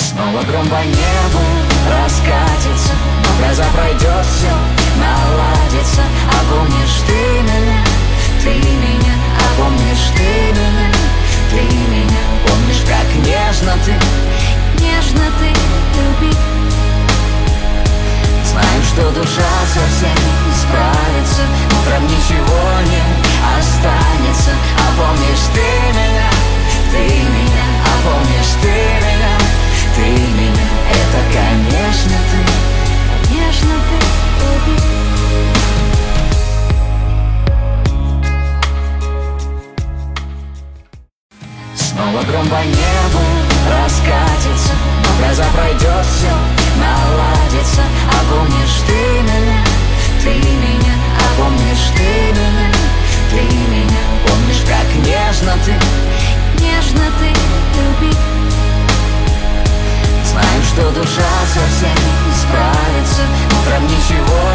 Снова гром по небу раскатится, но гроза пройдет, все наладится. А помнишь ты меня, а помнишь ты меня, помнишь, как нежно ты любил. Знаю, что душа совсем не справится, утром ничего не останется. А помнишь ты меня, а помнишь ты меня, это, конечно, ты любил. Снова гром по небу раскатится, но гроза пройдет, все наладится. А помнишь ты меня, а помнишь ты меня, помнишь, как нежно ты любил. Знаю, что душа совсем не справится, утром ничего